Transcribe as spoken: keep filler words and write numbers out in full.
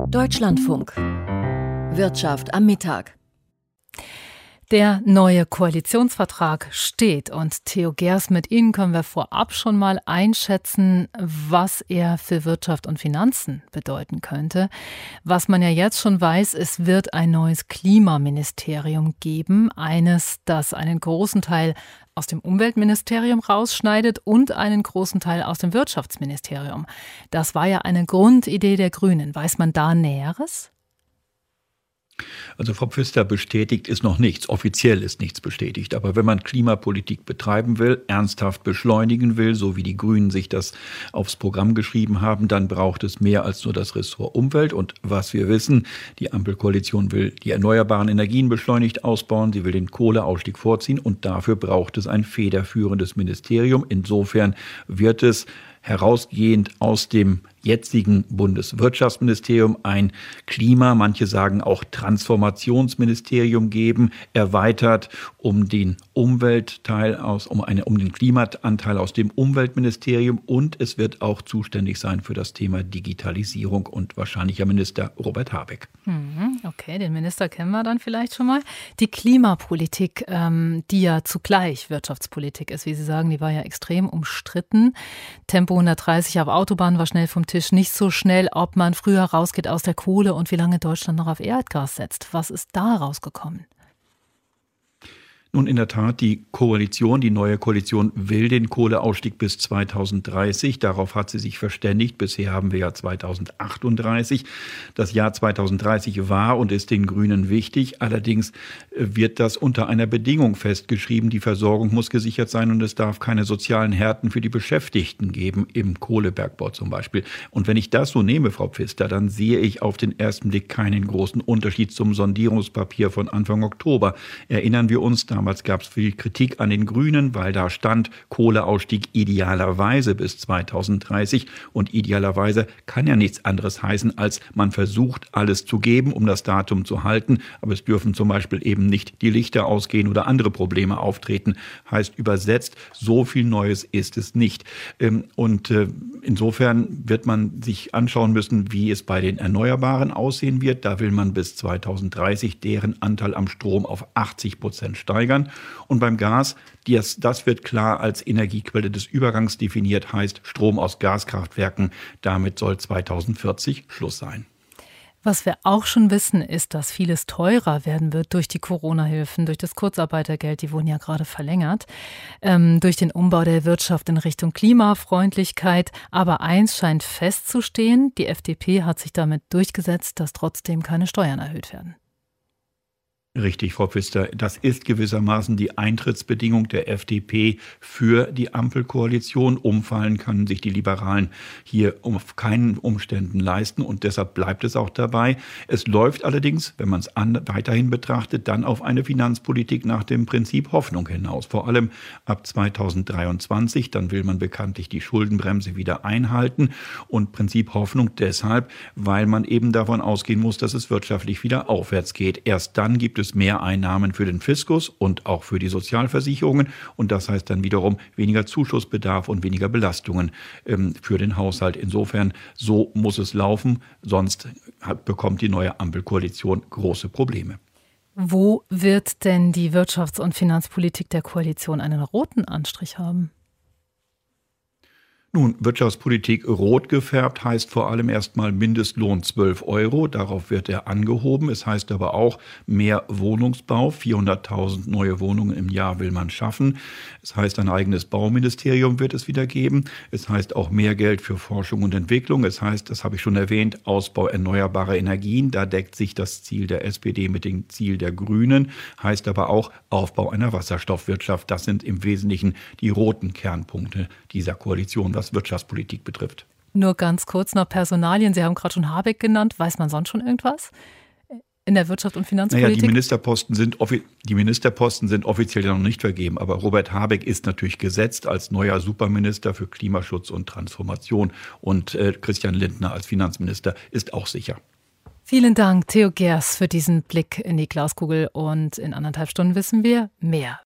Deutschlandfunk. Wirtschaft am Mittag. Der neue Koalitionsvertrag steht und Theo Gers, mit Ihnen können wir vorab schon mal einschätzen, was er für Wirtschaft und Finanzen bedeuten könnte. Was man ja jetzt schon weiß, es wird ein neues Klimaministerium geben, eines, das einen großen Teil aus dem Umweltministerium rausschneidet und einen großen Teil aus dem Wirtschaftsministerium. Das war ja eine Grundidee der Grünen. Weiß man da Näheres? Also Frau Pfister, bestätigt ist noch nichts, offiziell ist nichts bestätigt. Aber wenn man Klimapolitik betreiben will, ernsthaft beschleunigen will, so wie die Grünen sich das aufs Programm geschrieben haben, dann braucht es mehr als nur das Ressort Umwelt. Und was wir wissen, die Ampelkoalition will die erneuerbaren Energien beschleunigt ausbauen, sie will den Kohleausstieg vorziehen und dafür braucht es ein federführendes Ministerium. Insofern wird es herausgehend aus dem jetzigen Bundeswirtschaftsministerium ein Klima, manche sagen auch Transformationsministerium geben, erweitert um den Umweltteil aus, um eine, um den Klimaanteil aus dem Umweltministerium, und es wird auch zuständig sein für das Thema Digitalisierung und wahrscheinlich der Minister Robert Habeck. Okay, den Minister kennen wir dann vielleicht schon mal. Die Klimapolitik, ähm, die ja zugleich Wirtschaftspolitik ist, wie Sie sagen, die war ja extrem umstritten. Tempo hundertdreißig auf Autobahnen war schnell vom Tisch, nicht so schnell, ob man früher rausgeht aus der Kohle und wie lange Deutschland noch auf Erdgas setzt. Was ist da rausgekommen? Nun, in der Tat, die Koalition, die neue Koalition will den Kohleausstieg bis zweitausenddreißig. Darauf hat sie sich verständigt. Bisher haben wir ja zweitausendachtunddreißig. Das Jahr zweitausenddreißig war und ist den Grünen wichtig. Allerdings wird das unter einer Bedingung festgeschrieben. Die Versorgung muss gesichert sein und es darf keine sozialen Härten für die Beschäftigten geben, im Kohlebergbau zum Beispiel. Und wenn ich das so nehme, Frau Pfister, dann sehe ich auf den ersten Blick keinen großen Unterschied zum Sondierungspapier von Anfang Oktober. Erinnern wir uns, da Damals gab es viel Kritik an den Grünen, weil da stand Kohleausstieg idealerweise bis zweitausenddreißig. Und idealerweise kann ja nichts anderes heißen, als man versucht, alles zu geben, um das Datum zu halten. Aber es dürfen zum Beispiel eben nicht die Lichter ausgehen oder andere Probleme auftreten. Heißt übersetzt, so viel Neues ist es nicht. Und insofern wird man sich anschauen müssen, wie es bei den Erneuerbaren aussehen wird. Da will man bis zweitausenddreißig deren Anteil am Strom auf achtzig Prozent steigern. Und beim Gas, das, das wird klar als Energiequelle des Übergangs definiert, heißt Strom aus Gaskraftwerken. Damit soll zweitausendvierzig Schluss sein. Was wir auch schon wissen, ist, dass vieles teurer werden wird durch die Corona-Hilfen, durch das Kurzarbeitergeld, die wurden ja gerade verlängert, ähm, durch den Umbau der Wirtschaft in Richtung Klimafreundlichkeit. Aber eins scheint festzustehen, die F D P hat sich damit durchgesetzt, dass trotzdem keine Steuern erhöht werden. Richtig, Frau Pfister. Das ist gewissermaßen die Eintrittsbedingung der F D P für die Ampelkoalition. Umfallen können sich die Liberalen hier auf keinen Umständen leisten und deshalb bleibt es auch dabei. Es läuft allerdings, wenn man es weiterhin betrachtet, dann auf eine Finanzpolitik nach dem Prinzip Hoffnung hinaus. Vor allem ab zweitausenddreiundzwanzig, dann will man bekanntlich die Schuldenbremse wieder einhalten und Prinzip Hoffnung deshalb, weil man eben davon ausgehen muss, dass es wirtschaftlich wieder aufwärts geht. Erst dann gibt es mehr Einnahmen für den Fiskus und auch für die Sozialversicherungen. Und das heißt dann wiederum weniger Zuschussbedarf und weniger Belastungen ähm, für den Haushalt. Insofern, so muss es laufen, sonst hat, bekommt die neue Ampelkoalition große Probleme. Wo wird denn die Wirtschafts- und Finanzpolitik der Koalition einen roten Anstrich haben? Nun, Wirtschaftspolitik rot gefärbt heißt vor allem erstmal Mindestlohn zwölf Euro. Darauf wird er angehoben. Es heißt aber auch mehr Wohnungsbau. vierhunderttausend neue Wohnungen im Jahr will man schaffen. Es heißt, ein eigenes Bauministerium wird es wieder geben. Es heißt auch mehr Geld für Forschung und Entwicklung. Es heißt, das habe ich schon erwähnt, Ausbau erneuerbarer Energien. Da deckt sich das Ziel der S P D mit dem Ziel der Grünen. Heißt aber auch Aufbau einer Wasserstoffwirtschaft. Das sind im Wesentlichen die roten Kernpunkte dieser Koalition, was Wirtschaftspolitik betrifft. Nur ganz kurz noch Personalien. Sie haben gerade schon Habeck genannt. Weiß man sonst schon irgendwas in der Wirtschaft- und Finanzpolitik? Naja, die Ministerposten sind, die Ministerposten sind offiziell noch nicht vergeben. Aber Robert Habeck ist natürlich gesetzt als neuer Superminister für Klimaschutz und Transformation. Und äh, Christian Lindner als Finanzminister ist auch sicher. Vielen Dank, Theo Gers, für diesen Blick in die Glaskugel. Und in anderthalb Stunden wissen wir mehr.